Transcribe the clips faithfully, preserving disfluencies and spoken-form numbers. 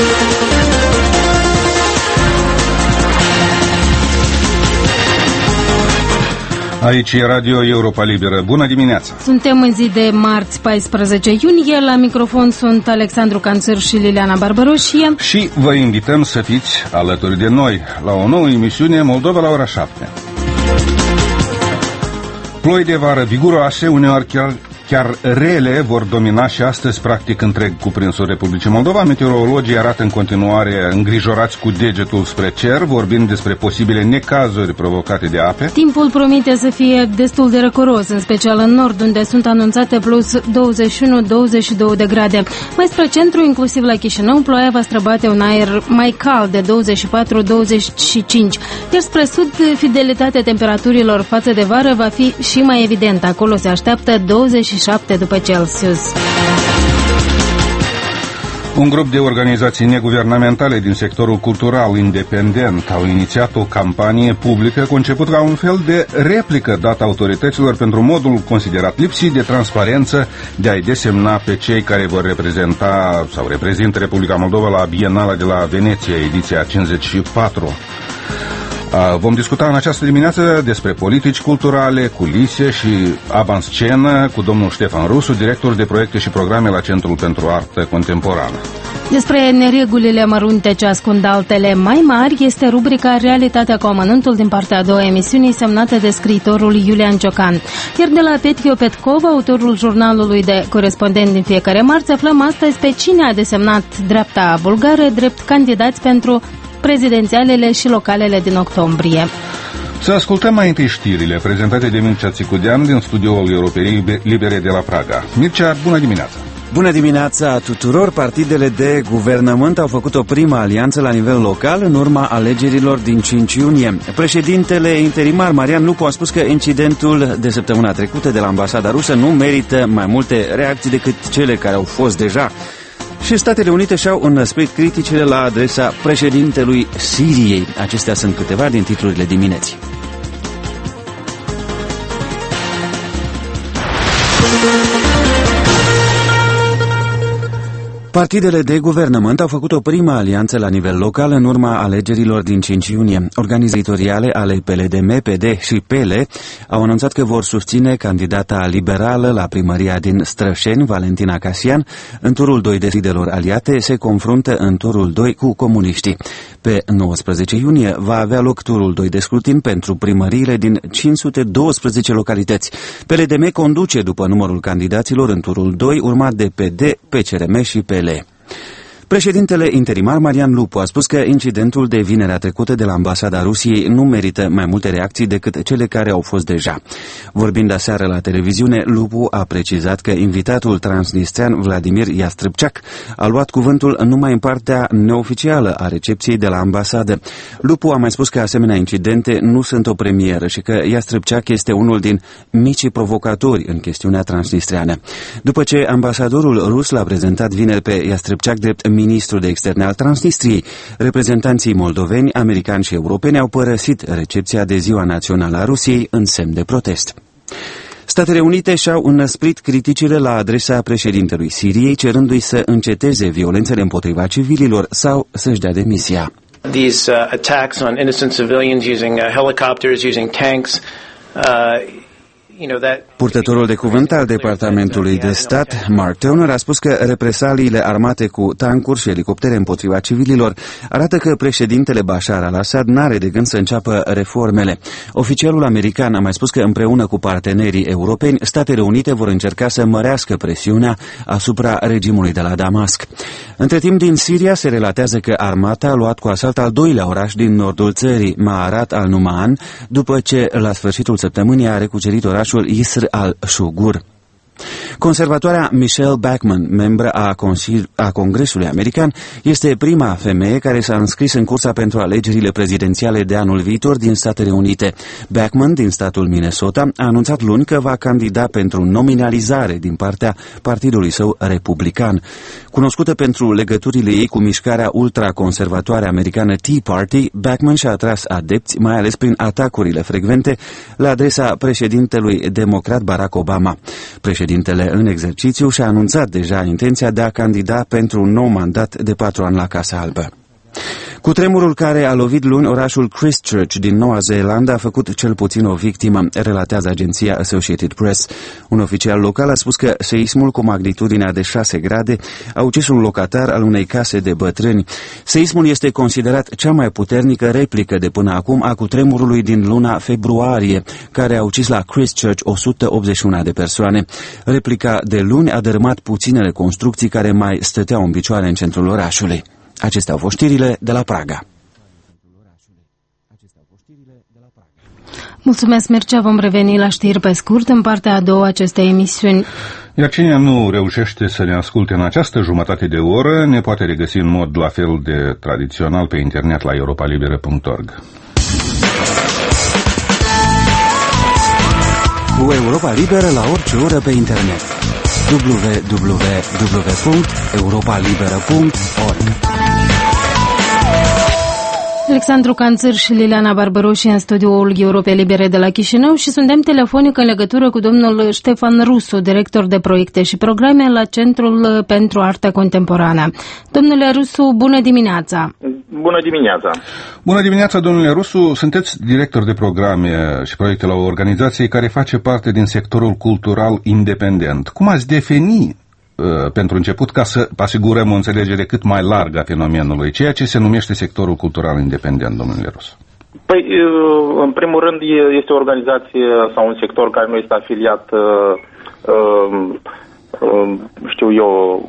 Aici e Radio Europa Liberă. Bună dimineața! Suntem în zi de marți, paisprezece iunie. La microfon sunt Alexandru Canțăr și Liliana Barbaroșie. Și vă invităm să fiți alături de noi la o nouă emisiune Moldova la ora șapte. Ploi de vară viguroase, uneori chiar, chiar rele, vor domina și astăzi practic întreg cuprinsul Republicii Moldova. Meteorologii arată în continuare îngrijorați cu degetul spre cer, vorbind despre posibile necazuri provocate de ape. Timpul promite să fie destul de răcoros, în special în nord, unde sunt anunțate plus douăzeci și unu douăzeci și doi de grade. Mai spre centru, inclusiv la Chișinău, ploaia va străbate un aer mai cald de douăzeci și patru douăzeci și cinci. Iar spre sud, fidelitatea temperaturilor față de vară va fi și mai evidentă. Acolo se așteaptă douăzeci și șapte după Celsius. Un grup de organizații neguvernamentale din sectorul cultural independent au inițiat o campanie publică conceput ca un fel de replică dată autorităților pentru modul considerat lipsit de transparență de a-i desemna pe cei care vor reprezenta sau reprezintă Republica Moldova la Bienala de la Veneția, ediția cincizeci și patru. Vom discuta în această dimineață despre politici culturale, culise și avanscenă cu domnul Ștefan Rusu, director de proiecte și programe la Centrul pentru Artă Contemporană. Despre neregulile mărunte ce ascund altele mai mari este rubrica Realitatea cu amănuntul din partea a doua emisiunii, semnată de scriitorul Iulian Ciocan. Iar de la Petio Petkov, autorul jurnalului de corespondent din fiecare marți, aflăm astăzi pe cine a desemnat dreapta bulgară drept candidați pentru prezidențialele și localele din octombrie. Să ascultăm mai întâi știrile prezentate de Mircea Țicudean din studioul Europei Libere de la Praga. Mircea, bună dimineața! Bună dimineața tuturor! Partidele de guvernământ au făcut o primă alianță la nivel local în urma alegerilor din cinci iunie. Președintele interimar Marian Lupu a spus că incidentul de săptămâna trecută de la ambasada rusă nu merită mai multe reacții decât cele care au fost deja. Și Statele Unite și-au înăsprit criticile la adresa președintelui Siriei. Acestea sunt câteva din titlurile dimineții. Partidele de guvernământ au făcut o primă alianță la nivel local în urma alegerilor din cinci iunie. Organizatoriale ale P L D M, P D și P L au anunțat că vor susține candidata liberală la primăria din Strășeni, Valentina Casian. În turul doi de partidelor aliate se confruntă în turul doi cu comuniștii. Pe nouăsprezece iunie va avea loc turul doi de scrutin pentru primăriile din cinci sute douăsprezece localități. P L D M conduce după numărul candidaților în turul doi, urmat de P D, P C R M și P L. Președintele interimar Marian Lupu a spus că incidentul de vinerea trecută de la ambasada Rusiei nu merită mai multe reacții decât cele care au fost deja. Vorbind aseară la televiziune, Lupu a precizat că invitatul transnistrean Vladimir Iastrăbceac a luat cuvântul numai în partea neoficială a recepției de la ambasadă. Lupu a mai spus că asemenea incidente nu sunt o premieră și că Iastrăbceac este unul din micii provocatori în chestiunea transnistreană. După ce ambasadorul rus l-a prezentat vineri pe Iastrăbceac drept ministrul de externe al Transnistriei, reprezentanții moldoveni, americani și europeni au părăsit recepția de Ziua Națională a Rusiei în semn de protest. Statele Unite și-au înăsprit criticile la adresa președintelui Siriei, cerându-i să înceteze violențele împotriva civililor sau să-și dea demisia. These uh, attacks on innocent civilians using uh, helicopters, using tanks, uh, Purtătorul de cuvânt al Departamentului de Stat, Mark Toner, a spus că represaliile armate cu tancuri și elicoptere împotriva civililor arată că președintele Bashar al-Assad n-are de gând să înceapă reformele. Oficialul american a mai spus că împreună cu partenerii europeni, Statele Unite vor încerca să mărească presiunea asupra regimului de la Damasc. Între timp, din Siria se relatează că armata a luat cu asalt al doilea oraș din nordul țării, Ma'arat al-Numan, după ce la sfârșitul săptămânii a recucerit orașul Isr al-Shugur. Conservatoarea Michelle Bachmann, membră a, a Congresului American, este prima femeie care s-a înscris în cursa pentru alegerile prezidențiale de anul viitor din Statele Unite. Bachmann, din statul Minnesota, a anunțat luni că va candida pentru nominalizare din partea partidului său republican. Cunoscută pentru legăturile ei cu mișcarea ultraconservatoare americană Tea Party, Bachmann și-a atras adepți, mai ales prin atacurile frecvente la adresa președintelui democrat Barack Obama. Președintele președintele în exercițiu și-a anunțat deja intenția de a candida pentru un nou mandat de patru ani la Casa Albă. Cutremurul care a lovit luni orașul Christchurch din Noua Zeelandă a făcut cel puțin o victimă, relatează agenția Associated Press. Un oficial local a spus că seismul cu magnitudinea de șase grade a ucis un locatar al unei case de bătrâni. Seismul este considerat cea mai puternică replică de până acum a cutremurului din luna februarie, care a ucis la Christchurch o sută optzeci și unu de persoane. Replica de luni a dărâmat puținele construcții care mai stăteau în picioare în centrul orașului. Acestea au fost știrile de la Praga. Mulțumesc, Mircea. Vom reveni la știri pe scurt în partea a doua acestei emisiuni. Iar cine nu reușește să ne asculte în această jumătate de oră, ne poate regăsi în mod la fel de tradițional pe internet la europa liberă punct org. Cu Europa Liberă la orice oră pe internet. w w w punct europa liberă punct org. Alexandru Canțăr și Liliana Barbăroși în studioul Europei Libere de la Chișinău și suntem telefonic în legătură cu domnul Ștefan Rusu, director de proiecte și programe la Centrul pentru Artă Contemporană. Domnule Rusu, bună dimineața! Bună dimineața! Bună dimineața, domnule Rusu! Sunteți director de programe și proiecte la o organizație care face parte din sectorul cultural independent. Cum ați defini pentru început, ca să asigurăm o înțelegere cât mai largă a fenomenului, ceea ce se numește sectorul cultural independent, domnule Rusu? Păi, în primul rând, este o organizație sau un sector care nu este afiliat, știu eu,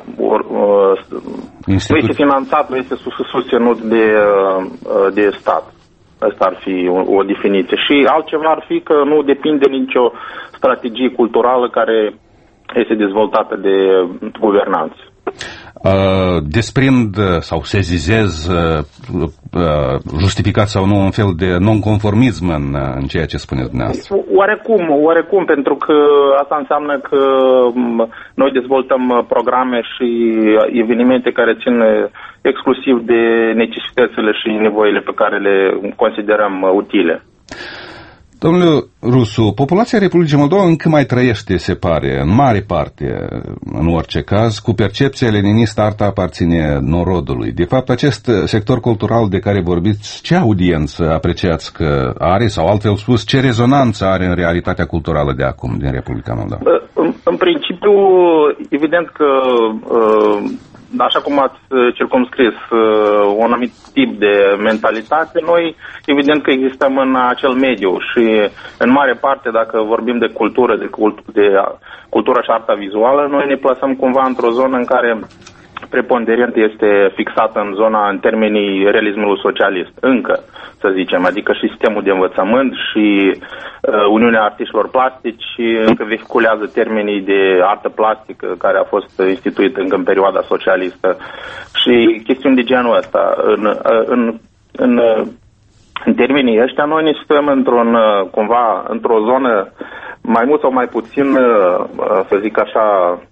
nu este finanțat, nu este susținut de, de stat. Asta ar fi o, o definiție. Și altceva ar fi că nu depinde nicio strategie culturală care este dezvoltată de guvernanți. Uh, desprind sau sezizez uh, uh, justificat sau nu un fel de nonconformism în, în ceea ce spuneți dumneavoastră? Oarecum, oarecum, pentru că asta înseamnă că noi dezvoltăm programe și evenimente care țin exclusiv de necesitățile și nevoile pe care le considerăm utile. Domnule Rusu, populația Republicii Moldova încă mai trăiește, se pare, în mare parte, în orice caz, cu percepția leninistă, arta aparține norodului. De fapt, acest sector cultural de care vorbiți, ce audiență apreciați că are, sau altfel spus, ce rezonanță are în realitatea culturală de acum din Republica Moldova? În, în principiu, evident că așa cum ați circumscris un anumit tip de mentalitate, noi evident că existăm în acel mediu și în mare parte, dacă vorbim de cultură, de, cult, de cultură și arta vizuală, noi ne plasăm cumva într-o zonă în care preponderent este fixată în zona, în termenii realismului socialist, încă, să zicem, adică și sistemul de învățământ și uh, Uniunea Artiștilor Plastici încă vehiculează termenii de artă plastică care a fost instituită încă în perioada socialistă și chestiuni de genul ăsta. În, în, în, în termenii ăștia noi ne situăm într-un, cumva, într-o zonă mai mult sau mai puțin, să zic așa,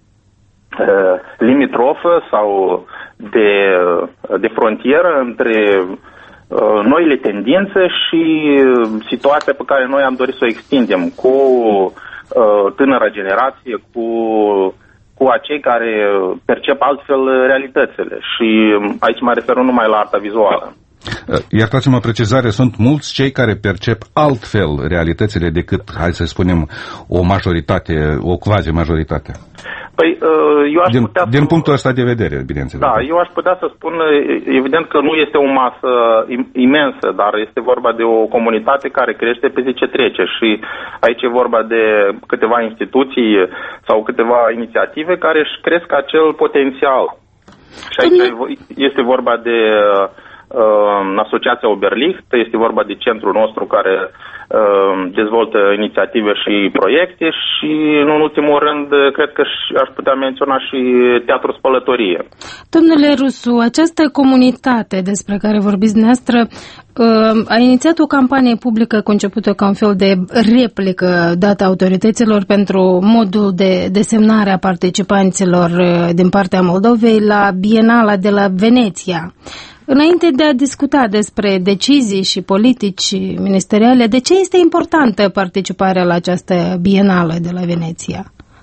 limitrofă sau de, de frontieră între noile tendințe și situația pe care noi am dorit să o extindem cu tânăra generație, cu, cu acei care percep altfel realitățile. Și aici mă refer nu numai la arta vizuală. Iertați-mă precizare, sunt mulți cei care percep altfel realitățile decât, hai să spunem, o majoritate, o quasi-majoritate. Păi, eu aș din, putea din să... punctul ăsta de vedere, bineînțeles. Da, eu aș putea să spun, evident că nu este o masă imensă, dar este vorba de o comunitate care crește pe zi ce trece și aici e vorba de câteva instituții sau câteva inițiative care își cresc acel potențial. Și aici este vorba de Asociația Oberlicht, este vorba de centrul nostru care uh, dezvoltă inițiative și proiecte și, în ultimul rând, cred că aș putea menționa și Teatrul Spălătorie. Domnule Rusu, această comunitate despre care vorbiți dumneavoastră uh, a inițiat o campanie publică concepută ca un fel de replică dată autorităților pentru modul de desemnare a participanților uh, din partea Moldovei la Bienala de la Veneția. Înainte de a discuta despre decizii și politici ministeriale, de ce este importantă participarea la această bienală de la Veneția?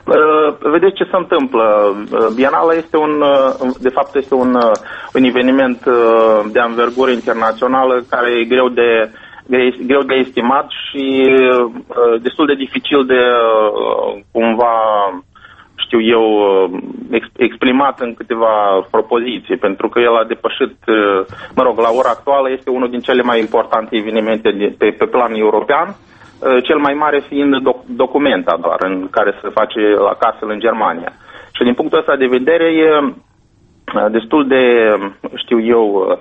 Vedeți ce se întâmplă. Bienala este un, de fapt este un, un eveniment de anvergură internațională care e greu de, greu de estimat și destul de dificil de cumva, știu eu, exprimat în câteva propoziții, pentru că el a depășit, mă rog, la ora actuală este unul din cele mai importante evenimente de, pe, pe plan european, cel mai mare fiind doc- documenta doar, în care se face la Kassel în Germania. Și din punctul ăsta de vedere e destul de, știu eu,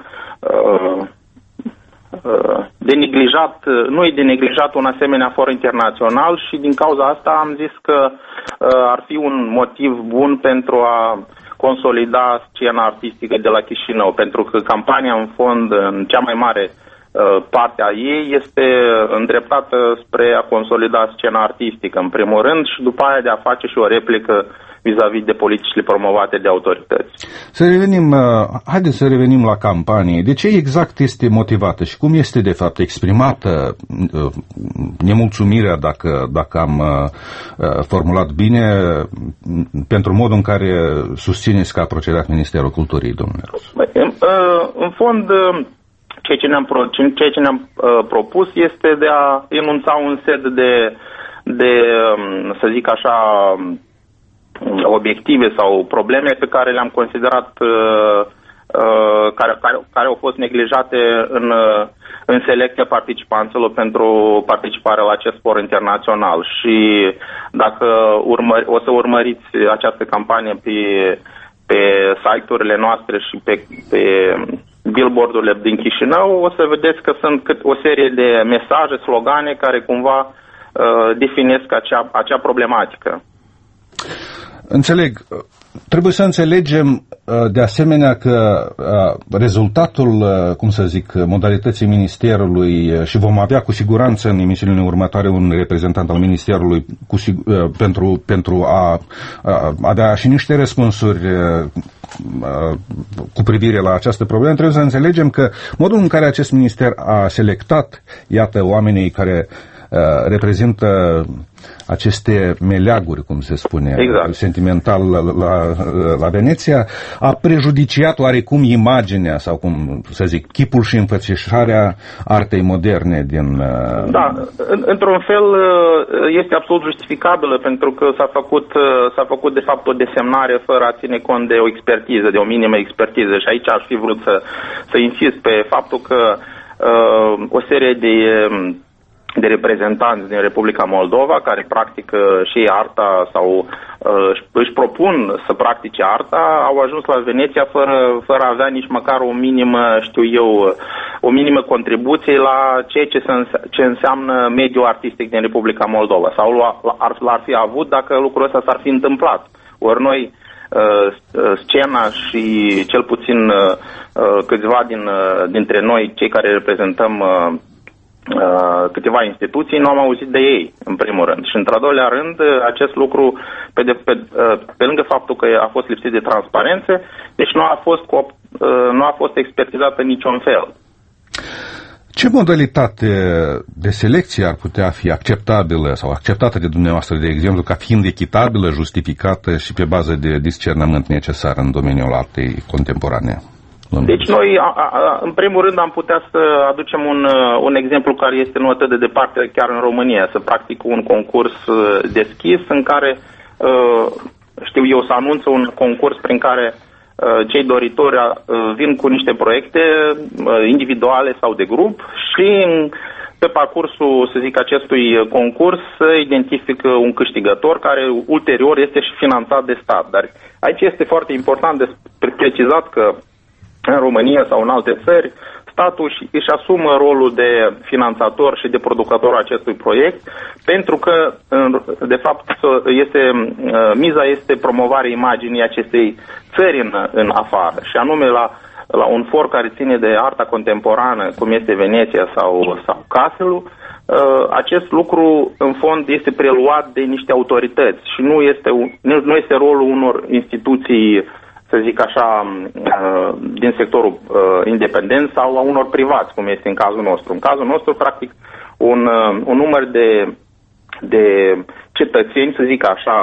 de neglijat, nu e de neglijat un asemenea for internațional și din cauza asta am zis că ar fi un motiv bun pentru a consolida scena artistică de la Chișinău, pentru că campania în fond, în cea mai mare partea ei, este îndreptată spre a consolida scena artistică, în primul rând, și după aia de a face și o replică vis-a-vis de politicile promovate de autorități. Să revenim, haideți să revenim la campanie. De ce exact este motivată și cum este de fapt exprimată nemulțumirea, dacă, dacă am formulat bine, pentru modul în care susțineți că a procedat Ministerul Culturii, domnule? În fond, ceea ce ne-am, ceea ce ne-am uh, propus este de a enunța un set de, de um, să zic așa, obiective sau probleme pe care le-am considerat uh, uh, care, care, care au fost neglijate în, uh, în selecția participanților pentru participarea la acest for internațional. Și dacă urmări, o să urmăriți această campanie pe, pe site-urile noastre și pe, pe billboardurile din Chișinău, o să vedeți că sunt cât o serie de mesaje, slogane care cumva uh, definesc acea, acea problematică. Înțeleg. Trebuie să înțelegem de asemenea că rezultatul, cum să zic, modalității Ministerului, și vom avea cu siguranță în emisiunile următoare un reprezentant al Ministerului cu, pentru, pentru a, a avea și niște răspunsuri cu privire la această problemă, trebuie să înțelegem că modul în care acest minister a selectat, iată, oamenii care reprezintă aceste meleaguri, cum se spune, exact, sentimental la, la, la Veneția, a prejudiciat oarecum imaginea sau, cum să zic, chipul și înfățișarea artei moderne din... Da, într-un fel este absolut justificabilă, pentru că s-a făcut, s-a făcut de fapt o desemnare fără a ține cont de o expertiză, de o minimă expertiză, și aici aș fi vrut să, să insist pe faptul că uh, o serie de de reprezentanți din Republica Moldova care practică și arta sau uh, își propun să practice arta, au ajuns la Veneția fără, fără a avea nici măcar o minimă, știu eu, o minimă contribuție la ceea ce, se, ce înseamnă mediul artistic din Republica Moldova, sau l-ar, l-ar fi avut dacă lucrul ăsta s-ar fi întâmplat. Ori noi, uh, scena și cel puțin uh, câțiva din, uh, dintre noi, cei care reprezentăm uh, câteva instituții, nu am auzit de ei, în primul rând. Și într-al doilea rând, acest lucru, pe, de, pe, pe lângă faptul că a fost lipsit de transparență, deci nu a fost, nu a fost expertizată niciun fel. Ce modalitate de selecție ar putea fi acceptabilă sau acceptată de dumneavoastră, de exemplu, ca fiind echitabilă, justificată și pe bază de discernământ necesar în domeniul artei contemporane? Deci noi, a, a, în primul rând, am putea să aducem un, un exemplu care este nu atât de departe, chiar în România, să practic un concurs deschis în care, știu eu, să anunță un concurs prin care cei doritori vin cu niște proiecte individuale sau de grup și pe parcursul, să zic, acestui concurs să identifică un câștigător care ulterior este și finanțat de stat. Dar aici este foarte important de precizat că în România sau în alte țări, statul își asumă rolul de finanțator și de producător acestui proiect, pentru că, de fapt, este, miza este promovarea imaginii acestei țări în, în afară. Și anume la, la un for care ține de arta contemporană, cum este Veneția sau, sau Kasselul, acest lucru, în fond, este preluat de niște autorități și nu este, nu este rolul unor instituții, să zic așa, din sectorul independent sau a unor privați, cum este în cazul nostru. În cazul nostru, practic, un, un număr de, de cetățeni, să zic așa,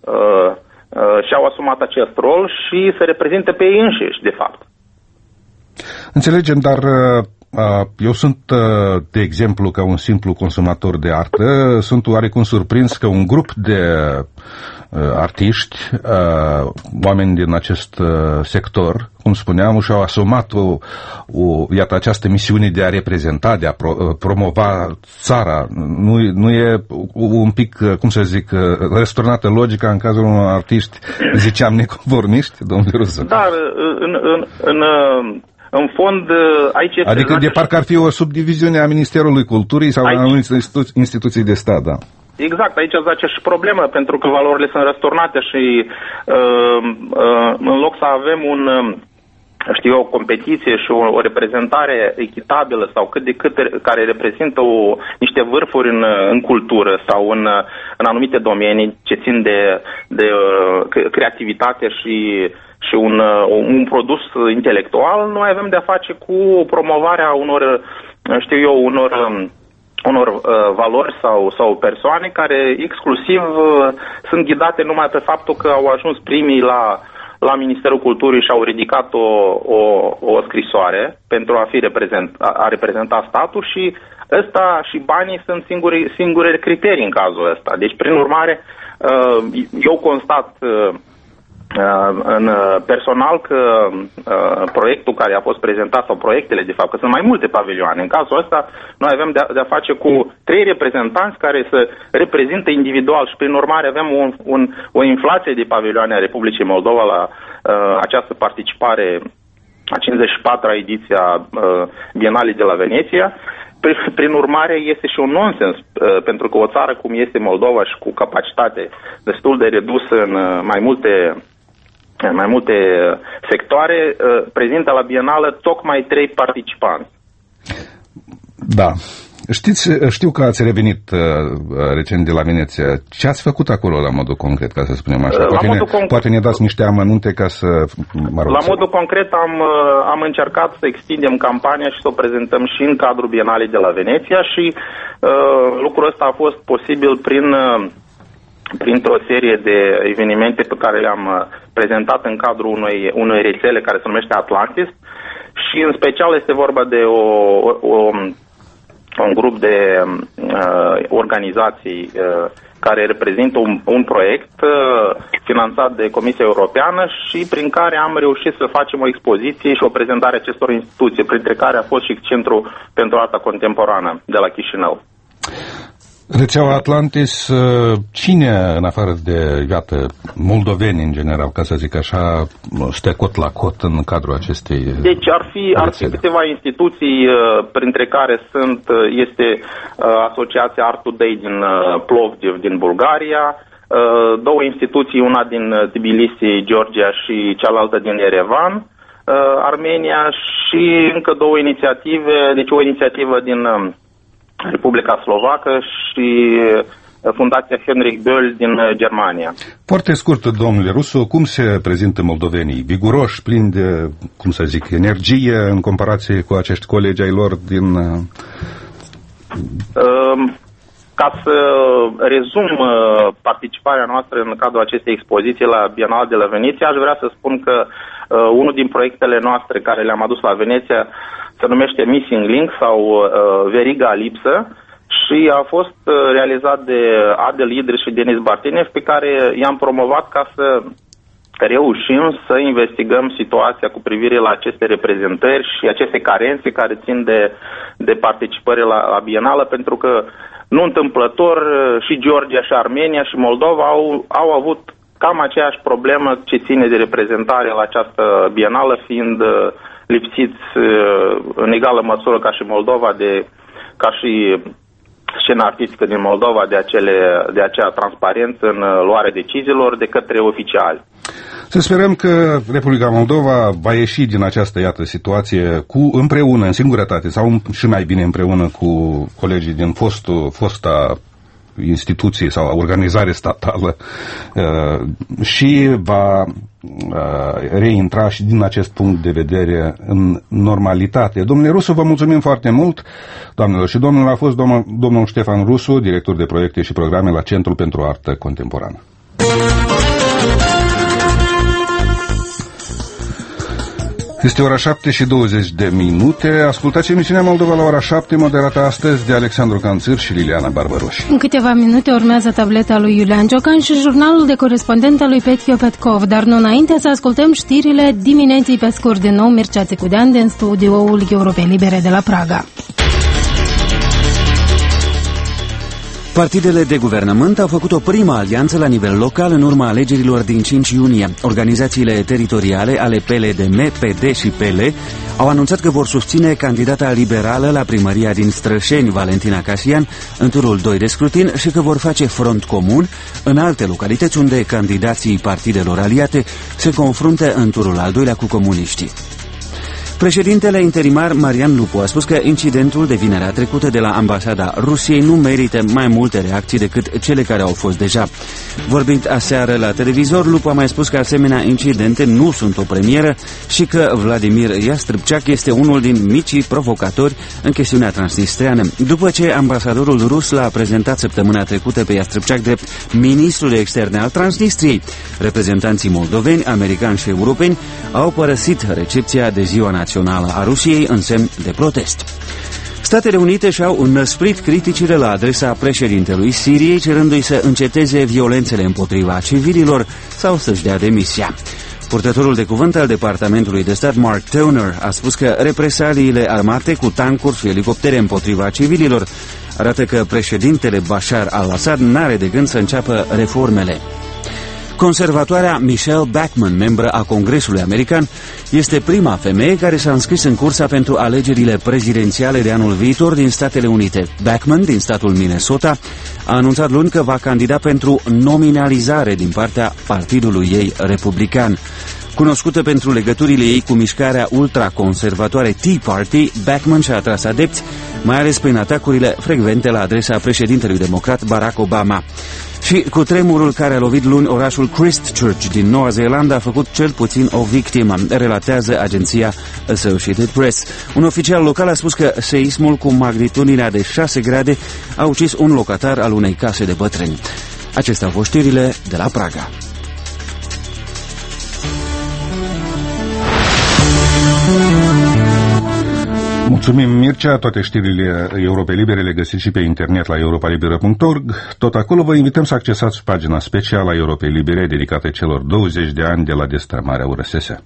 uh, uh, și-au asumat acest rol și se reprezintă pe ei înșiși, de fapt. Înțelegem, dar eu sunt, de exemplu, ca un simplu consumator de artă, sunt oarecum surprins că un grup de artiști, oameni din acest sector, cum spuneam, și-au asumat o, o, iată, această misiune de a reprezenta, de a pro, promova țara. Nu, nu e un pic, cum să zic, răsturnată logica în cazul unor artiști, ziceam, neconformiști, domnule Rusu? Dar în... în, în În fond, aici este... Adică de parcă ar fi o subdiviziune a Ministerului Culturii sau aici... a unei institu- instituții de stat, da. Exact, aici zace și problemă, pentru că valorile sunt răsturnate și uh, uh, în loc să avem un, știu eu, o competiție și o, o reprezentare echitabilă sau cât de cât care reprezintă o, niște vârfuri în, în cultură sau în, în anumite domenii ce țin de, de uh, creativitate și... și un, un produs intelectual, noi avem de-a face cu promovarea unor, știu eu, unor, unor uh, valori sau, sau persoane care exclusiv uh, sunt ghidate numai pe faptul că au ajuns primii la, la Ministerul Culturii și au ridicat o, o, o scrisoare pentru a fi reprezent, a, a reprezenta statul și ăsta și banii sunt singuri, singure criterii în cazul ăsta. Deci, prin urmare, uh, eu constat uh, în personal că uh, proiectul care a fost prezentat, sau proiectele de fapt, că sunt mai multe pavilioane. În cazul ăsta noi avem de-a, de-a face cu trei reprezentanți care se reprezintă individual și prin urmare avem un, un, o inflație de pavilioane a Republicii Moldova la uh, această participare a cincizeci și patra ediție a uh, Bienalei de la Veneția. Prin urmare, este și un nonsens, uh, pentru că o țară cum este Moldova și cu capacitate destul de redusă în uh, mai multe în mai multe sectoare, prezintă la Bienală tocmai trei participanți. Da. Știți, știu că ați revenit uh, recent de la Veneția. Ce ați făcut acolo la modul concret, ca să spunem așa? Poate, ne, conc- poate ne dați niște amănunte ca să... Mă rog, la să... modul concret am, am încercat să extindem campania și să o prezentăm și în cadrul Bienalei de la Veneția și uh, lucrul ăsta a fost posibil prin... Uh, printr-o serie de evenimente pe care le-am prezentat în cadrul unei, unei rețele care se numește Atlantis și în special este vorba de o, o, un grup de uh, organizații uh, care reprezintă un, un proiect uh, finanțat de Comisia Europeană și prin care am reușit să facem o expoziție și o prezentare acestor instituții, printre care a fost și Centrul pentru Arta Contemporană de la Chișinău. Rețeaua Atlantis, cine, în afară de, iată, moldoveni în general, ca să zic așa, stă cot la cot în cadrul acestei... Deci ar fi, ar fi câteva instituții, printre care sunt, este Asociația Art Today din Plovdiv, din Bulgaria, două instituții, una din Tbilisi, Georgia și cealaltă din Yerevan, Armenia și încă două inițiative, deci o inițiativă din Republica Slovacă și Fundația Heinrich Böll din Germania. Foarte scurt, domnule Rusu, cum se prezintă moldovenii? Viguroși, plini de, cum să zic, energie în comparație cu acești colegi ai lor din... Ca să rezum participarea noastră în cadrul acestei expoziții la Bienala de la Veneția, aș vrea să spun că unul din proiectele noastre care le-am adus la Veneția se numește Missing Link sau uh, Veriga Lipsă și a fost uh, realizat de Adel Idris și Denis Bartinev, pe care i-am promovat ca să reușim să investigăm situația cu privire la aceste reprezentări și aceste carențe care țin de, de participare la, la Bienală, pentru că nu întâmplător și Georgia și Armenia și Moldova au, au avut cam aceeași problemă ce ține de reprezentare la această Bienală, fiind uh, lipsiți în egală măsură ca și Moldova, de, ca și scena artistică din Moldova, de, acele, de acea transparență în luarea deciziilor de către oficiali. Să sperăm că Republica Moldova va ieși din această, iată, situație cu împreună, în singurătate, sau și mai bine împreună cu colegii din fostul, fosta instituție sau organizare statală uh, și va uh, reintra și din acest punct de vedere în normalitate. Domnule Rusu, vă mulțumim foarte mult. Doamnelor și domnilor, a fost domnul, domnul Ștefan Rusu, director de proiecte și programe la Centrul pentru Artă Contemporană. Este ora șapte și douăzeci de minute. Ascultați emisiunea Moldova la ora șapte, moderată astăzi de Alexandru Canțir și Liliana Barbaroși. În câteva minute urmează tableta lui Iulian Ciocan și jurnalul de corespondent al lui Petio Petkov, dar nu înainte să ascultăm știrile dimineții pe scurt. Din nou Mircea Țicudean din studioul Europei Libere de la Praga. Partidele de guvernământ au făcut o primă alianță la nivel local în urma alegerilor din cinci iunie. Organizațiile teritoriale ale P L D M, P D și P L au anunțat că vor susține candidata liberală la primăria din Strășeni, Valentina Casian, în turul doi de scrutin și că vor face front comun în alte localități unde candidații partidelor aliate se confruntă în turul al doilea cu comuniștii. Președintele interimar Marian Lupu a spus că incidentul de vinerea trecută de la ambasada Rusiei nu merită mai multe reacții decât cele care au fost deja. Vorbind aseară la televizor, Lupu a mai spus că asemenea incidente nu sunt o premieră și că Vladimir Iastrâbceac este unul din micii provocatori în chestiunea transnistreană. După ce ambasadorul rus l-a prezentat săptămâna trecută pe Iastrâbceac drept ministrul de externe al Transnistriei, reprezentanții moldoveni, americani și europeni au părăsit recepția de ziua națională a Rusiei în semn de protest. Statele Unite și-au înăsprit criticile la adresa președintelui Siriei, cerându-i să înceteze violențele împotriva civililor sau să-și dea demisia. Purtătorul de cuvânt al Departamentului de Stat, Mark Toner, a spus că represaliile armate cu tancuri și elicoptere împotriva civililor arată că președintele Bashar al-Assad n-are de gând să înceapă reformele. Conservatoarea Michelle Bachmann, membră a Congresului American, este prima femeie care s-a înscris în cursa pentru alegerile prezidențiale de anul viitor din Statele Unite. Bachmann, din statul Minnesota, a anunțat luni că va candida pentru nominalizare din partea partidului ei republican. Cunoscută pentru legăturile ei cu mișcarea ultraconservatoare Tea Party, Bachmann și-a atras adepți, mai ales prin atacurile frecvente la adresa președintelui democrat Barack Obama. Și cu tremurul care a lovit luni orașul Christchurch din Noua Zeelandă a făcut cel puțin o victimă, relatează agenția Associated Press. Un oficial local a spus că seismul cu magnitudinea de șase grade a ucis un locatar al unei case de bătrâni. Acestea au fost știrile de la Praga. Mulțumim, Mircea. Toate știrile Europei Libere le găsiți și pe internet la europa liberă punct org. Tot acolo vă invităm să accesați pagina specială a Europei Libere dedicată celor douăzeci de ani de la destrămarea U R S S.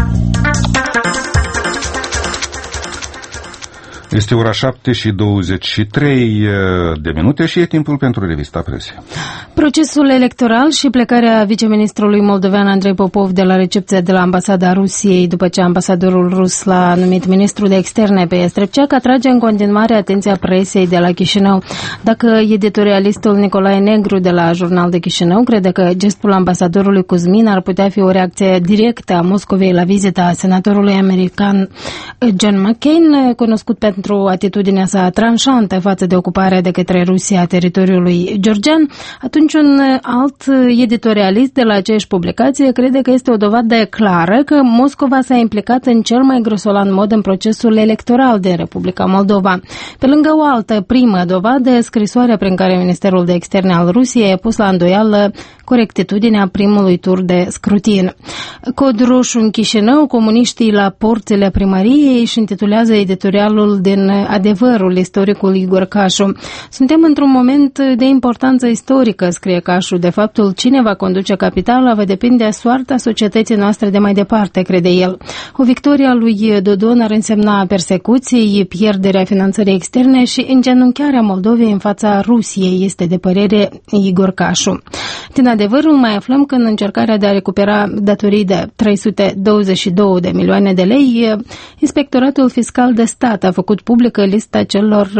Este ora șapte și douăzeci și trei de minute și e timpul pentru revista presei. Procesul electoral și plecarea viceministrului moldovean Andrei Popov de la recepția de la ambasada Rusiei după ce ambasadorul rus l-a numit ministru de externe pe Iastrâbceac atrage în continuare atenția presei de la Chișinău. Dacă editorialistul Nicolae Negru de la Jurnal de Chișinău crede că gestul ambasadorului Cuzmin ar putea fi o reacție directă a Moscovei la vizita senatorului american John McCain, cunoscut pentru pentru atitudinea sa tranșantă față de ocuparea de către Rusia a teritoriului georgian, atunci un alt editorialist de la aceeași publicație crede că este o dovadă clară că Moscova s-a implicat în cel mai grosolan mod în procesul electoral din Republica Moldova. Pe lângă o altă primă dovadă, scrisoarea prin care Ministerul de Externe al Rusiei a pus la îndoială corectitudinea primului tur de scrutin. Cod roșu în Chișinău, comuniștii la porțile primăriei și intitulează editorialul din Adevărul, istoricul Igor Cașu. Suntem într-un moment de importanță istorică, scrie Cașu. De faptul cine va conduce capitala va depinde soarta societății noastre de mai departe, crede el. O victorie a lui Dodon ar însemna persecuții, pierderea finanțării externe și îngenunchiarea Moldovei în fața Rusiei, este de părere Igor Cașu. Din Adevărul mai aflăm că în încercarea de a recupera datorii de trei sute douăzeci și două de milioane de lei, Inspectoratul Fiscal de Stat a făcut publică lista celor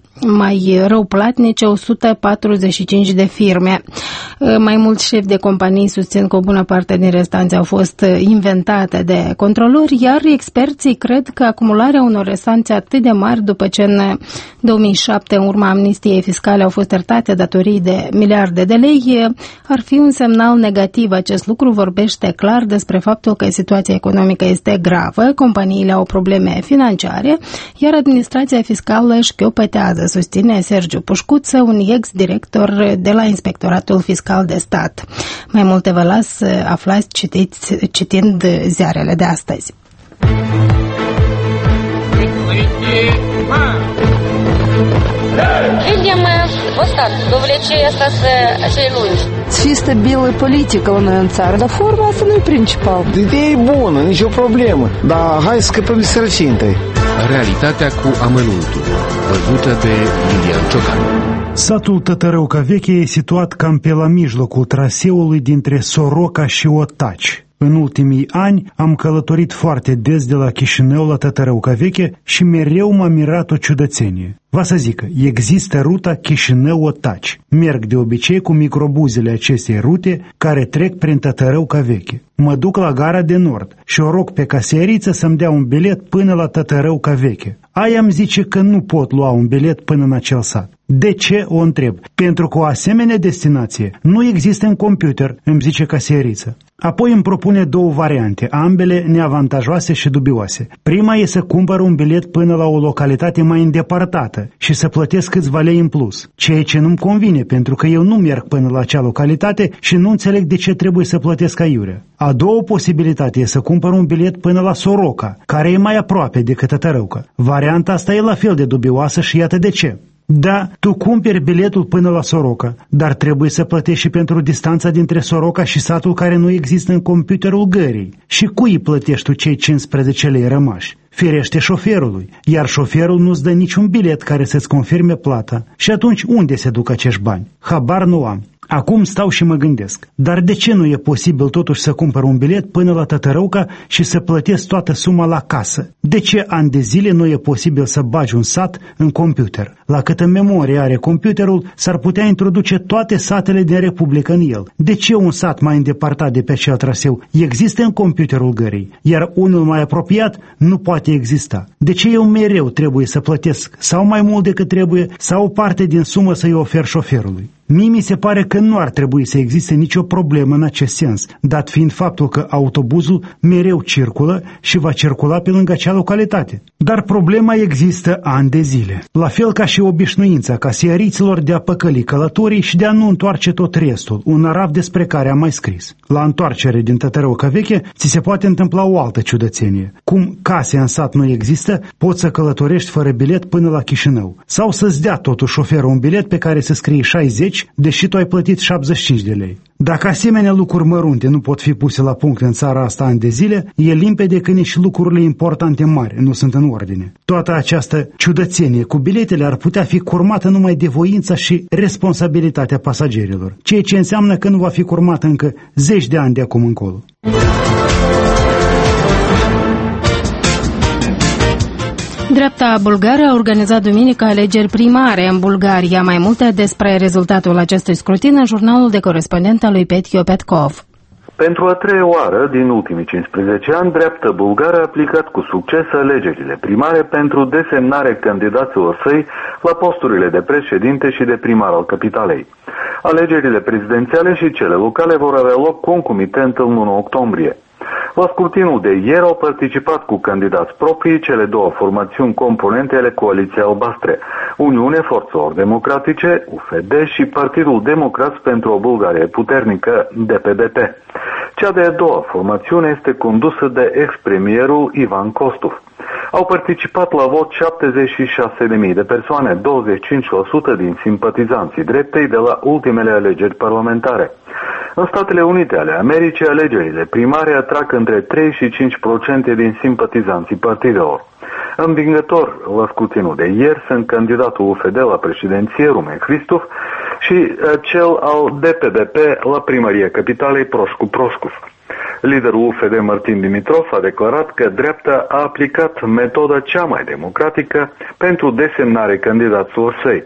mai răuplatnice o sută patruzeci și cinci de firme. Mai mulți șefi de companii susțin că o bună parte din restanțe au fost inventate de controlori, iar experții cred că acumularea unor restanțe atât de mari după ce în două mii șapte, în urma amnistiei fiscale, au fost iertate datorii de miliarde de lei, ar fi un semnal negativ. Acest lucru vorbește clar despre faptul că situația economică este gravă, companiile au probleme financiare, iar administrația fiscală șchiopătează, susține Sergiu Pușcuță, un ex-director de la Inspectoratul Fiscal de Stat. Mai multe vă las aflați citiți, citind ziarele de astăzi. Видим устат до влечения acei lungi. Чисто белая политика у noi în țară, dar forma asta nu e principal. Ideea e bună, nicio problemă, dar hai să scăpăm de sărăcie întâi. Realitatea cu amănuntul, văzută de Iulian Ciocan. Satul Tătărăuca Veche e situat cam pe la mijlocul traseului dintre Soroca și Otaci. În ultimii ani am călătorit foarte des de la Chișinău la Tătărăuca Veche și mereu m-a mirat o ciudățenie. Va să zică, există ruta Chișinău-Otaci. Merg de obicei cu microbuzele acestei rute care trec prin Tătărăuca Veche. Mă duc la gara de nord și o rog pe caseriță să-mi dea un bilet până la Tătărăuca Veche. Aia îmi zice că nu pot lua un bilet până în acel sat. De ce, o întreb? Pentru că o asemenea destinație nu există în computer, îmi zice caseriță. Apoi îmi propune două variante, ambele neavantajoase și dubioase. Prima e să cumpăr un bilet până la o localitate mai îndepărtată și să plătesc câțiva lei în plus, ceea ce nu-mi convine pentru că eu nu merg până la acea localitate și nu înțeleg de ce trebuie să plătesc aiurea. A doua posibilitate e să cumpăr un bilet până la Soroca, care e mai aproape decât Tătărăuca. Varianta asta e la fel de dubioasă și iată de ce. Da, tu cumperi biletul până la Soroca, dar trebuie să plătești și pentru distanța dintre Soroca și satul care nu există în computerul gării. Și cui plătești tu cei cincisprezece lei rămași? Firește șoferului, iar șoferul nu-ți dă niciun bilet care să-ți confirme plata. Și atunci unde se duc acești bani? Habar nu am. Acum stau și mă gândesc, dar de ce nu e posibil totuși să cumpăr un bilet până la Tătărăuca și să plătesc toată suma la casă? De ce ani de zile nu e posibil să bagi un sat în computer? La câtă memorie are computerul, s-ar putea introduce toate satele din Republică în el. De ce un sat mai îndepărtat de pe acel traseu există în computerul gării, iar unul mai apropiat nu poate exista? De ce eu mereu trebuie să plătesc sau mai mult decât trebuie sau o parte din sumă să-i ofer șoferului? Mie mi se pare că nu ar trebui să existe nicio problemă în acest sens, dat fiind faptul că autobuzul mereu circulă și va circula pe lângă acea localitate. Dar problema există ani de zile. La fel ca și obișnuința casieriților de a păcăli călătorii și de a nu întoarce tot restul, un narav despre care am mai scris. La întoarcere din Tătărăuca Veche, ți se poate întâmpla o altă ciudățenie. Cum case în sat nu există, poți să călătorești fără bilet până la Chișinău. Sau să-ți dea totuși șoferul un bilet pe care să scrie șaizeci, deși tu ai plătit șaptezeci și cinci de lei. Dacă asemenea lucruri mărunte nu pot fi puse la punct în țara asta ani de zile, e limpede că nici lucrurile importante mari nu sunt în ordine. Toată această ciudățenie cu biletele ar putea fi curmată numai de voința și responsabilitatea pasagerilor, ceea ce înseamnă că nu va fi curmată încă zeci de ani de acum încolo. Dreapta bulgară a organizat duminică alegeri primare în Bulgaria. Mai multe despre rezultatul acestui scrutin în jurnalul de corespondent al lui Petio Petkov. Pentru a treia oară din ultimii cincisprezece ani, dreapta bulgară a aplicat cu succes alegerile primare pentru desemnarea candidaților săi la posturile de președinte și de primar al capitalei. Alegerile prezidențiale și cele locale vor avea loc concomitent în luna octombrie. La scrutinul de ieri au participat cu candidați proprii cele două formațiuni componente ale Coaliției Albastre, Uniune Forțelor Democratice, U F D și Partidul Democrați pentru o Bulgarie Puternică, D P D P. Cea de-a doua formațiune este condusă de ex-premierul Ivan Kostov. Au participat la vot șaptezeci și șase de mii de persoane, douăzeci și cinci la sută din simpatizanții dreptei de la ultimele alegeri parlamentare. În Statele Unite ale Americii, alegerile primare atrag între trei și cinci la sută din simpatizanții partidelor. Învingător la scrutinul de ieri sunt candidatul U F D la președinție, Rumen Hristov, și cel al D P D P la primăria capitalei, Proșcu Proșcov. Liderul U F D, Martin Dimitrov, a declarat că dreapta a aplicat metoda cea mai democratică pentru desemnarea candidaților săi.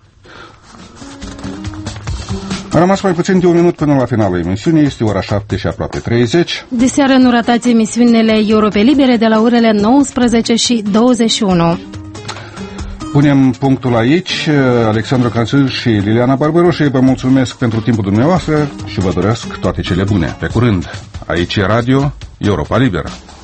A rămas mai puțin de un minut până la finalul emisiunii, este ora șapte și aproape treizeci. De seară nu ratați emisiunile Europe Libere de la orele nouăsprezece și douăzeci și unu. Punem punctul aici. Alexandru Canțil și Liliana Barbaroșe, vă mulțumesc pentru timpul dumneavoastră și vă doresc toate cele bune. Pe curând! Aici e Radio Europa Liberă.